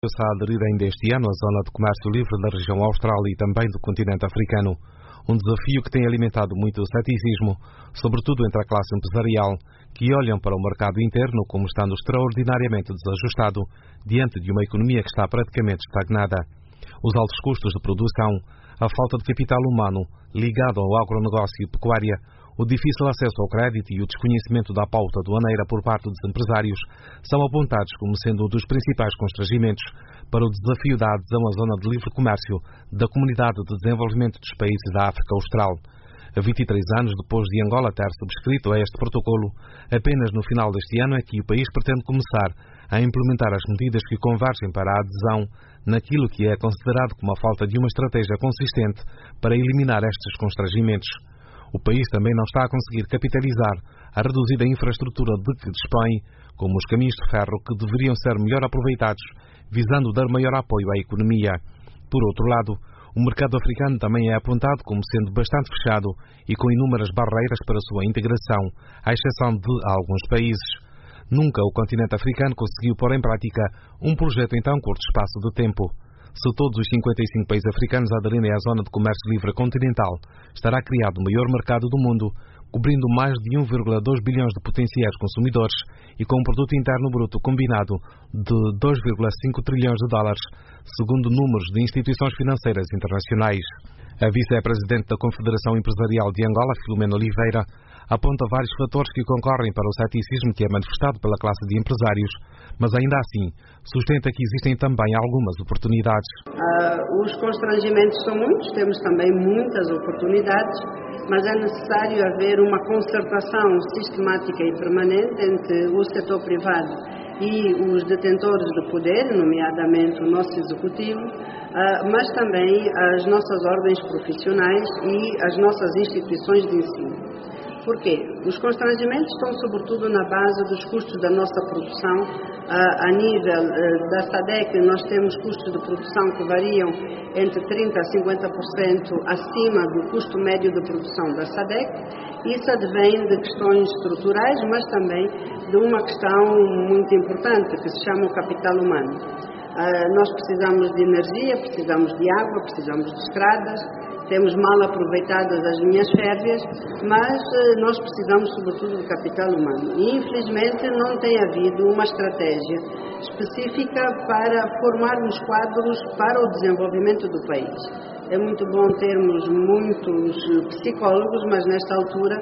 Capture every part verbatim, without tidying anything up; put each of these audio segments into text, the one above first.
A aderir ainda este ano à Zona de Comércio Livre da região austral e também do continente africano. Um desafio que tem alimentado muito o ceticismo, sobretudo entre a classe empresarial, que olham para o mercado interno como estando extraordinariamente desajustado diante de uma economia que está praticamente estagnada. Os altos custos de produção, a falta de capital humano ligado ao agronegócio e pecuária, o difícil acesso ao crédito e o desconhecimento da pauta aduaneira por parte dos empresários são apontados como sendo um dos principais constrangimentos para o desafio da adesão à Zona de Livre Comércio da Comunidade de Desenvolvimento dos Países da África Austral. vinte e três anos depois de Angola ter subscrito a este protocolo, apenas no final deste ano é que o país pretende começar a implementar as medidas que convergem para a adesão naquilo que é considerado como a falta de uma estratégia consistente para eliminar estes constrangimentos. O país também não está a conseguir capitalizar a reduzida infraestrutura de que dispõe, como os caminhos de ferro que deveriam ser melhor aproveitados, visando dar maior apoio à economia. Por outro lado, o mercado africano também é apontado como sendo bastante fechado e com inúmeras barreiras para a sua integração, à exceção de alguns países. Nunca o continente africano conseguiu pôr em prática um projeto em tão curto espaço de tempo. Se todos os cinquenta e cinco países africanos aderirem à Zona de Comércio Livre Continental, estará criado o maior mercado do mundo, cobrindo mais de um vírgula dois bilhões de potenciais consumidores e com um produto interno bruto combinado de dois vírgula cinco trilhões de dólares, segundo números de instituições financeiras internacionais. A vice-presidente da Confederação Empresarial de Angola, Filomena Oliveira, aponta vários fatores que concorrem para o ceticismo que é manifestado pela classe de empresários, mas ainda assim sustenta que existem também algumas oportunidades. Uh, os constrangimentos são muitos, temos também muitas oportunidades, mas é necessário haver uma concertação sistemática e permanente entre o setor privado e os detentores do poder, nomeadamente o nosso executivo, uh, mas também as nossas ordens profissionais e as nossas instituições de ensino. Porquê? Os constrangimentos estão sobretudo na base dos custos da nossa produção. A nível da SADC, nós temos custos de produção que variam entre trinta por cento a cinquenta por cento acima do custo médio de produção da SADC. Isso advém de questões estruturais, mas também de uma questão muito importante que se chama o capital humano. Nós precisamos de energia, precisamos de água, precisamos de estradas, temos mal aproveitadas as linhas férreas, mas nós precisamos sobretudo de capital humano. E infelizmente não tem havido uma estratégia específica para formarmos quadros para o desenvolvimento do país. É muito bom termos muitos psicólogos, mas nesta altura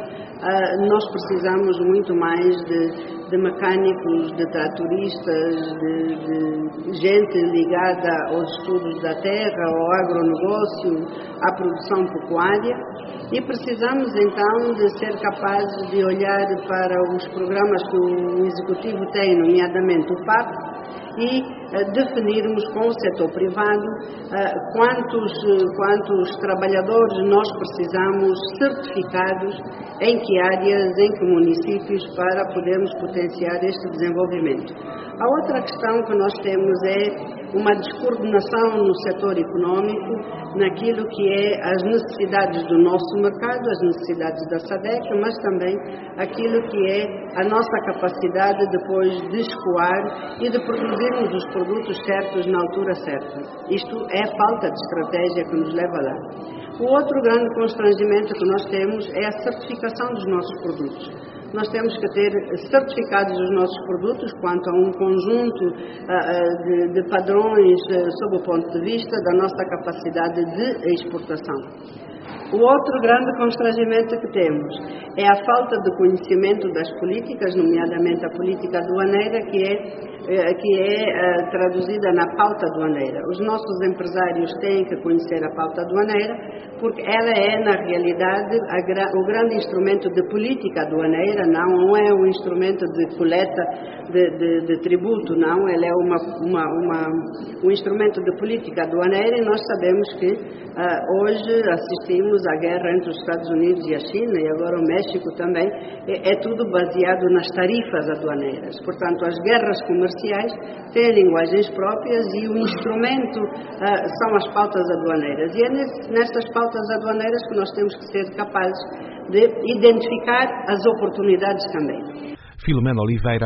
nós precisamos muito mais de, de mecânicos, de tratoristas, de, de gente ligada aos estudos da terra, ao agronegócio, à produção pecuária, e precisamos então de ser capazes de olhar para os programas que o Executivo tem, nomeadamente o P A P, e uh, definirmos com o setor privado uh, quantos, uh, quantos trabalhadores nós precisamos certificados, em que áreas, em que municípios, para podermos potenciar este desenvolvimento. A outra questão que nós temos é uma descoordenação no setor econômico, naquilo que é as necessidades do nosso mercado, as necessidades da SADC, mas também aquilo que é a nossa capacidade depois de escoar e de produzirmos os produtos certos na altura certa. Isto é falta de estratégia que nos leva lá. O outro grande constrangimento que nós temos é a certificação dos nossos produtos. Nós temos que ter certificados os nossos produtos quanto a um conjunto uh, de, de padrões uh, sob o ponto de vista da nossa capacidade de exportação. O outro grande constrangimento que temos é a falta de conhecimento das políticas, nomeadamente a política aduaneira, que é, que é uh, traduzida na pauta aduaneira. Os nossos empresários têm que conhecer a pauta aduaneira, porque ela é, na realidade, a, o grande instrumento de política aduaneira, não, não é um instrumento de coleta de, de, de tributo, não, ela é uma, uma, uma, um instrumento de política aduaneira, e nós sabemos que uh, hoje assistimos à guerra entre os Estados Unidos e a China, e agora o México também, é, é tudo baseado nas tarifas aduaneiras. Portanto, as guerras comerciais têm linguagens próprias e o instrumento uh, são as pautas aduaneiras. E é nesse, nestas pautas aduaneiras que nós temos que ser capazes de identificar as oportunidades também. Filomena Oliveira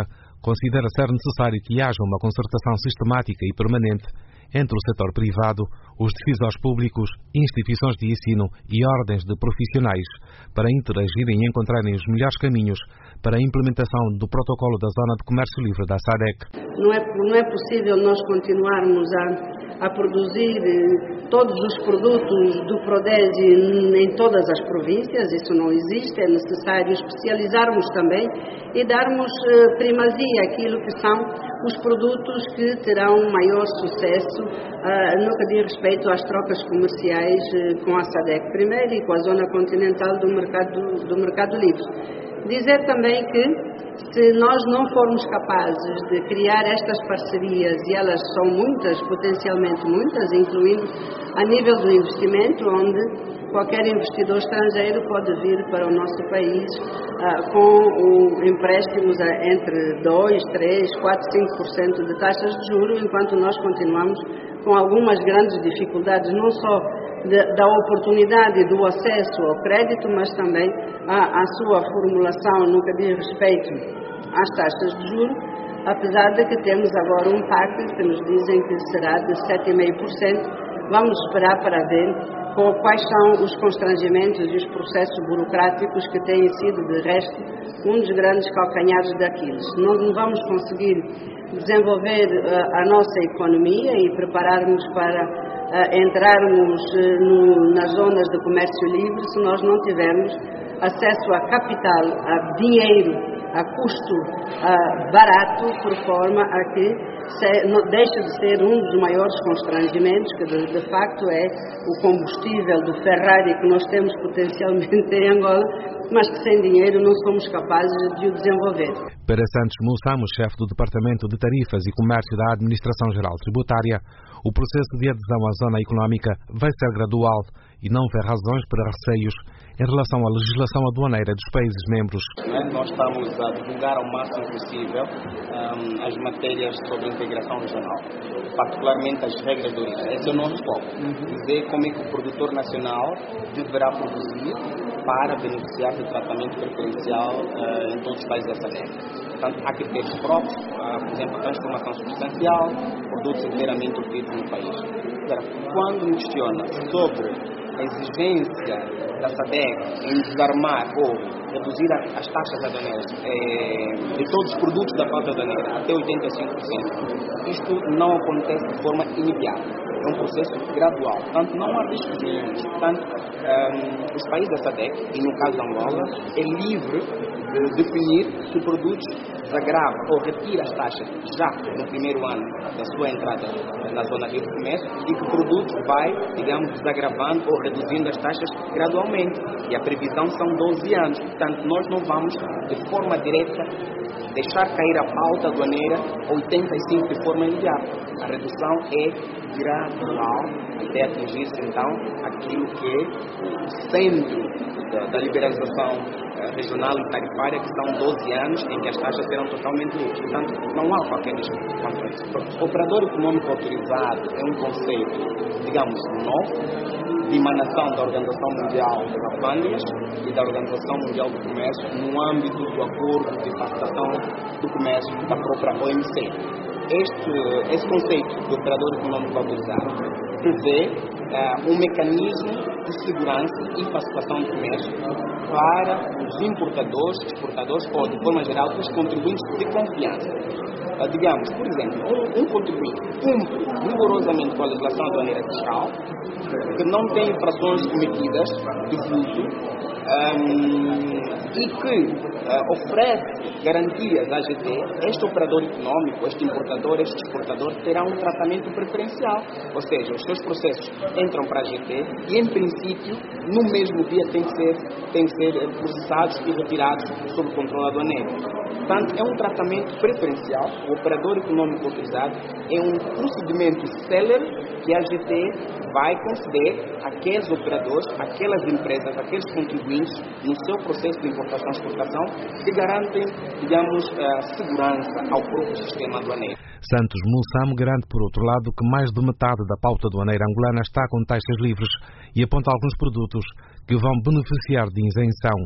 considera ser necessário que haja uma concertação sistemática e permanente entre o setor privado, os decisores públicos, instituições de ensino e ordens de profissionais para interagirem e encontrarem os melhores caminhos para a implementação do protocolo da Zona de Comércio Livre da SADC. Não é, não é possível nós continuarmos a, a produzir todos os produtos do Prodesi em todas as províncias, isso não existe, é necessário especializarmos também e darmos primazia àquilo que são os produtos que terão maior sucesso uh, no que diz respeito às trocas comerciais uh, com a SADC primeiro e com a zona continental do mercado, do mercado livre. Dizer também que se nós não formos capazes de criar estas parcerias, e elas são muitas, potencialmente muitas, incluindo a nível do investimento, onde qualquer investidor estrangeiro pode vir para o nosso país uh, com o, empréstimos a, entre dois, três, quatro, cinco por cento de taxas de juros, enquanto nós continuamos com algumas grandes dificuldades, não só de, da oportunidade do acesso ao crédito, mas também a, a sua formulação no que diz respeito às taxas de juros, apesar de que temos agora um pacto que nos dizem que será de sete vírgula cinco por cento. Vamos esperar para ver quais são os constrangimentos e os processos burocráticos que têm sido, de resto, um dos grandes calcanhares daqueles. Nós não vamos conseguir desenvolver uh, a nossa economia e prepararmos para uh, entrarmos uh, no, nas zonas de comércio livre se nós não tivermos acesso a capital, a dinheiro, a custo uh, barato, por forma a que se, não, deixe de ser um dos maiores constrangimentos, que de, de facto é o combustível do Ferrari que nós temos potencialmente em Angola, mas que sem dinheiro não somos capazes de o desenvolver. Para Santos Mussamo, chefe do Departamento de Tarifas e Comércio da Administração Geral Tributária, o processo de adesão à zona económica vai ser gradual e não vê razões para receios em relação à legislação aduaneira dos países membros. Nós estamos a divulgar ao máximo possível um, as matérias sobre integração regional, particularmente as regras de origem. Esse é o nosso foco. Dizer como é que o produtor nacional deverá produzir para beneficiar do tratamento preferencial uh, em todos os países da SADC. Portanto, há critérios próprios, uh, por exemplo, a transformação substancial, produtos inteiramente obtidos no país. Agora, quando me questiona sobre a exigência da SADC em desarmar ou reduzir as taxas aduaneiras eh, de todos os produtos da pauta aduaneira até oitenta e cinco por cento, isto não acontece de forma imediata. É um processo gradual. Portanto, não há riscos nenhum. Portanto, um, os países da SADC, e no caso de Angola, é livre de definir que produtos desagrava ou retira as taxas já no primeiro ano da sua entrada na zona de comércio e que produto vai, digamos, desagravando ou reduzindo as taxas gradualmente. E a previsão são doze anos. Portanto, nós não vamos, de forma direta, deixar cair a pauta aduaneira oitenta e cinco por cento de forma imediata. A redução é gradual até atingir-se, então, aquilo que é o centro da, da liberalização uh, regional e tarifária, que são doze anos em que as taxas serão totalmente livres. Portanto, não há qualquer discussão quanto a isso. O operador econômico autorizado é um conceito, digamos, novo, de emanação da Organização Mundial das Alfândegas e da Organização Mundial do Comércio no âmbito do Acordo de Facilitação do Comércio da própria O M C. Este, esse conceito de operador econômico autorizado prevê uh, um mecanismo de segurança e facilitação do comércio para os importadores, exportadores ou, de forma geral, os contribuintes de confiança. Uh, digamos, por exemplo, um, um contribuinte cumpre rigorosamente com a legislação aduaneira fiscal, que não tem infrações cometidas de fluxo, Um, e que uh, oferece garantias à G T, este operador econômico, este importador, este exportador terá um tratamento preferencial, ou seja, os seus processos entram para a G T e, em princípio, no mesmo dia têm que ser, têm que ser processados e retirados sob controle aduaneiro. Portanto, é um tratamento preferencial. O operador econômico autorizado é um procedimento célere que a G T vai conceder àqueles operadores, àquelas empresas, àqueles contribuintes no seu processo de importação e exportação que garantem, digamos, a segurança ao próprio sistema aduaneiro. Santos Mussamo garante, por outro lado, que mais de metade da pauta aduaneira angolana está com taxas livres e aponta alguns produtos que vão beneficiar de isenção.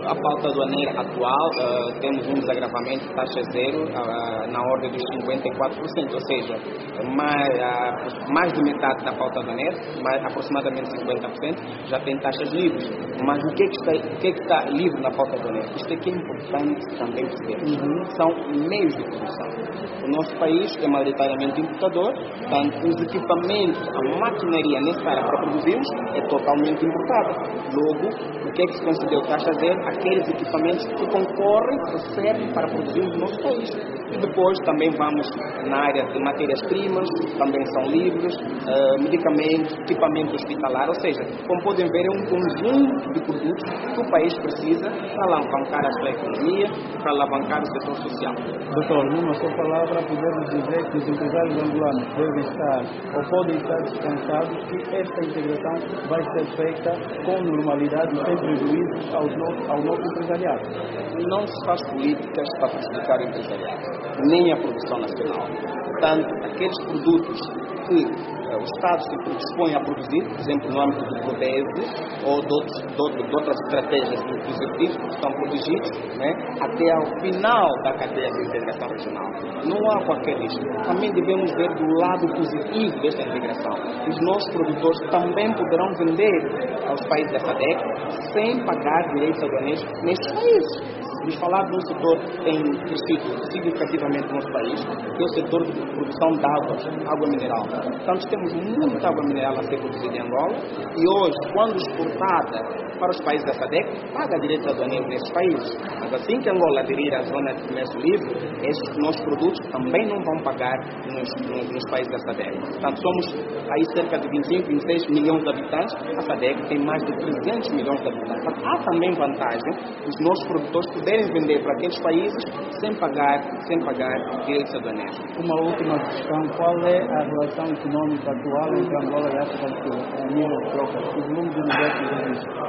A pauta aduaneira atual, uh, temos um desagravamento de taxa zero uh, na ordem dos cinquenta e quatro por cento, ou seja, mais, uh, mais de metade da pauta aduaneira, mais, aproximadamente cinquenta por cento, já tem taxas livres. Mas o que é que está, o que é que está livre na pauta aduaneira? Isto aqui é importante também perceber. Uhum. São meios de produção. O nosso país é maioritariamente importador, portanto, os equipamentos, a maquinaria necessária para produzirmos é totalmente importada. Logo, o que é que se concedeu taxa zero? Aqueles equipamentos que concorrem, que servem para produzir no nosso país. E depois também vamos na área de matérias-primas, também são livres, uh, medicamentos, equipamento hospitalar, ou seja, como podem ver, é um conjunto de produtos que o país precisa para alavancar a sua economia, para alavancar o setor social. Doutor, numa só palavra, podemos dizer que os empresários angolanos devem estar ou podem estar descansados que esta integração vai ser feita com normalidade e sem prejuízo ao nosso, ao nosso empresariado. Não se faz políticas para prejudicar o empresariado, nem a produção nacional. Portanto, aqueles produtos que uh, o Estado se predispõe a produzir, por exemplo, no âmbito de próteses ou de, outros, de, outro, de outras estratégias produtivas que estão protegidos, né, até ao final da cadeia de integração regional. Não há qualquer risco. Também devemos ver do lado positivo desta integração. Os nossos produtores também poderão vender aos países da SADC sem pagar direitos aduaneiros nestes países. Vamos falar de um setor que tem crescido significativamente no nosso país, que é o setor de produção de água, água mineral. Portanto, temos muita água mineral a ser produzida em Angola e hoje, quando exportada para os países da SADC, paga direitos aduaneiros nesses países. Mas assim que Angola aderir à zona de comércio livre, esses nossos produtos também não vão pagar nos, nos, nos países da SADC. Portanto, somos aí cerca de vinte e cinco, vinte e seis milhões de habitantes, a SADC tem mais de trezentos milhões de habitantes. Portanto, há também vantagem os nossos produtores poderem vender para aqueles países sem pagar, sem pagar direitos aduaneiros. Uma última questão, qual é a relação econômica atual entre Angola e a África do Sul, a nível de trocas? O volume de negócios existe?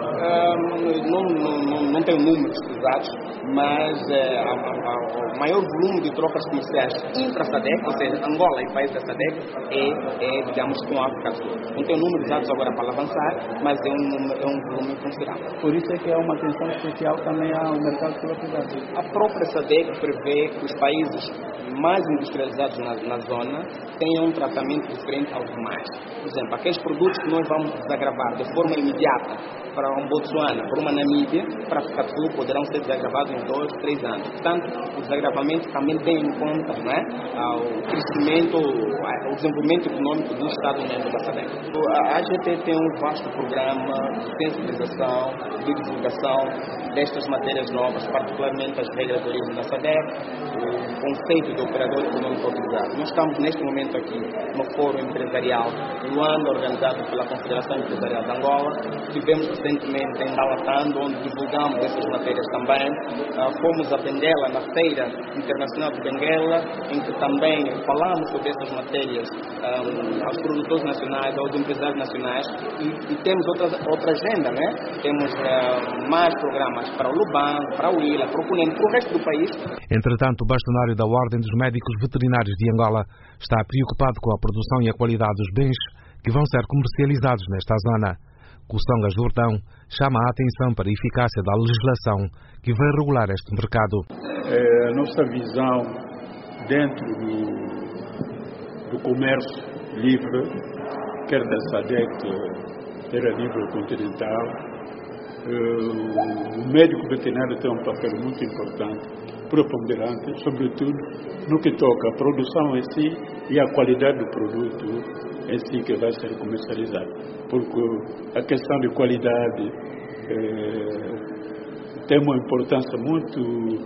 Um, não, não, não tenho números exatos, mas uh, a, a, o maior volume de trocas comerciais intra-SADC, ou seja, Angola e países da SADC, é, é, digamos, com a África do Sul. Não tenho números exatos agora para avançar, mas é um, é um volume considerável. Por isso é que há uma atenção especial também ao mercado privatizado. A própria SADC prevê que os países mais industrializados na, na zona tenham um tratamento diferente aos demais. Por exemplo, aqueles produtos que nós vamos desagravar de forma imediata para um Botsuana, para uma Namíbia, para a África do Sul, poderão ser desagravados em dois, três anos. Portanto, o desagravamento também tem em conta, não é, o crescimento, o desenvolvimento econômico do Estado-membro da SADC. A A G T tem um vasto programa de sensibilização, de divulgação destas matérias novas, particularmente as regras de origem da SADC, o conceito de operador econômico autorizado. Nós estamos neste momento aqui no Fórum Empresarial do Luanda, organizado pela Confederação Empresarial de Angola. Tivemos recentemente em Dalatando, onde divulgamos essas matérias também. Uh, fomos a Benguela, na Feira Internacional de Benguela, em que também falamos sobre essas matérias um, aos produtores nacionais, aos empresários nacionais, e, e temos outra, outra agenda, né? Temos uh, mais programas para o Luban, para o Ila, para o Cunene, para o resto do país. Entretanto, o bastonário da Ordem dos Médicos Veterinários de Angola está preocupado com a produção e a qualidade dos bens que vão ser comercializados nesta zona. Coçangas do Hortão chama a atenção para a eficácia da legislação que vai regular este mercado. É, a nossa visão dentro do, do comércio livre, quer da SADC, quer a nível continental, é, o médico veterinário tem um papel muito importante, preponderante, sobretudo no que toca à produção em si e à qualidade do produto em si que vai ser comercializado. Porque a questão de qualidade é, tem uma importância muito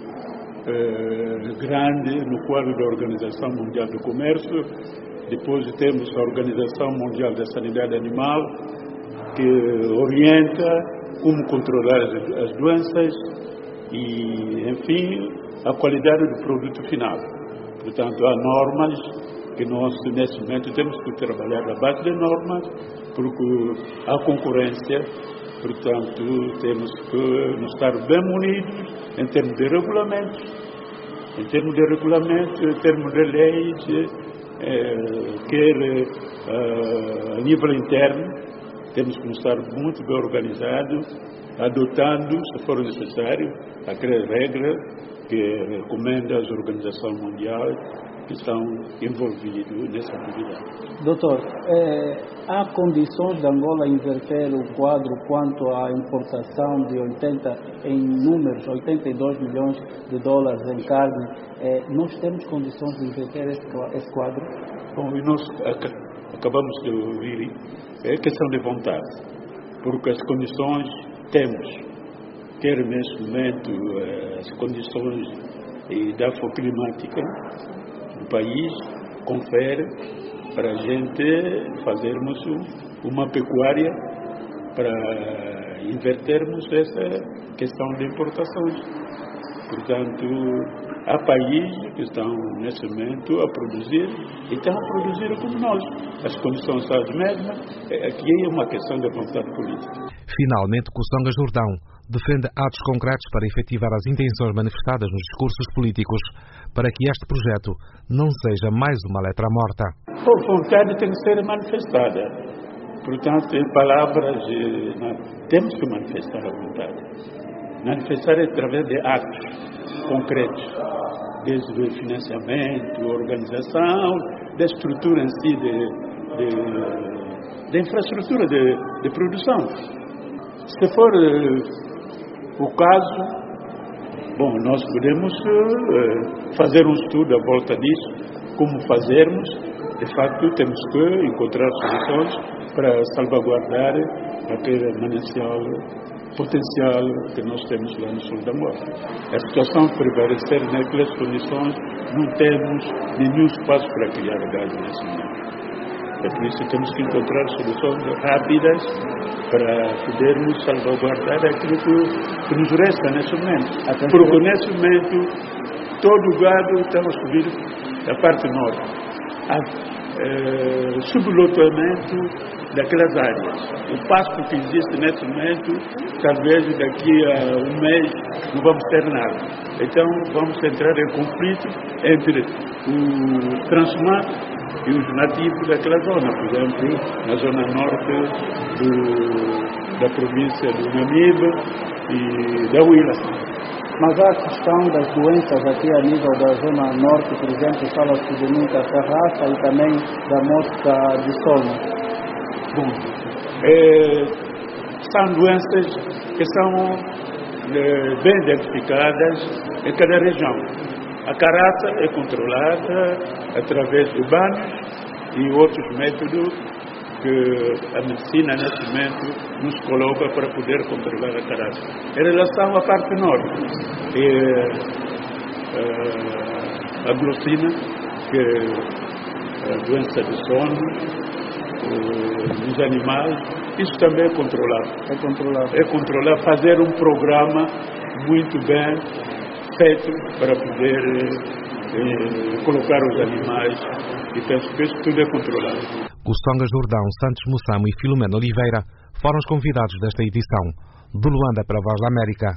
é, grande no quadro da Organização Mundial do Comércio. Depois temos a Organização Mundial da Sanidade Animal, que orienta como controlar as, as doenças e, enfim, a qualidade do produto final. Portanto, há normas que nós, nesse momento, temos que trabalhar à base de normas, porque há concorrência, portanto, temos que nos estar bem munidos em termos de regulamentos, em termos de regulamentos, em termos de leis, eh, quer eh, a nível interno, temos que estar muito bem organizados adotando, se for necessário, aquelas regras que recomenda a Organização Mundial que estão envolvidos nessa atividade. Doutor, eh, há condições de Angola inverter o quadro quanto à importação de oitenta, em números, oitenta e dois milhões de dólares em carne. Eh, nós temos condições de inverter esse, esse quadro? Bom, e nós ac acabamos de ouvir, é questão de vontade, porque as condições temos. Quer nesse momento as condições da climática do país confere para a gente fazermos uma pecuária para invertermos essa questão de importações. Portanto, há países que estão nesse momento a produzir e estão a produzir como nós. As condições são as mesmas, aqui é uma questão de vontade política. Finalmente, Kussonga Jordão defende atos concretos para efetivar as intenções manifestadas nos discursos políticos, para que este projeto não seja mais uma letra morta. A vontade tem que ser manifestada. Portanto, em palavras, temos que manifestar a vontade. Manifestar através de atos concretos, desde financiamento, organização, da estrutura em si, de, de, de infraestrutura de, de produção. Se for uh, o caso, bom, nós podemos uh, fazer um estudo à volta disso, como fazermos. De facto, temos que encontrar soluções para salvaguardar aquele manancial potencial que nós temos lá no sul da Angola. A situação prevalecer naquelas condições, não temos nenhum espaço para criar gás nesse momento. É por isso que temos que encontrar soluções rápidas para podermos salvaguardar aquilo que, que nos resta nesse momento. Até porque nesse momento todo o gado está a subir da parte norte. Há eh, sublotamento daquelas áreas. O pasto que existe nesse momento, talvez daqui a um mês não vamos ter nada. Então vamos entrar em conflito entre o transhumante e os nativos daquela zona, por exemplo, na zona norte do, da província do Namibe e da Huila. Mas há a questão das doenças aqui a nível da zona norte, por exemplo, fala-se de muita carraça e também da mosca de sono. Bom, é, são doenças que são é, bem identificadas em cada região. A carraça é controlada através de banhos e outros métodos que a medicina nesse momento nos coloca para poder controlar a carraça. Em relação à parte norte, é, é, a glossina, que é a doença de sono, nos animais, isso também é controlado. É controlado. É controlar, fazer um programa muito bem feito para poder eh, colocar os animais e penso que isso tudo é controlado. Kussonga Jordão, Santos Mussamo e Filomeno Oliveira foram os convidados desta edição. De Luanda para a Voz da América,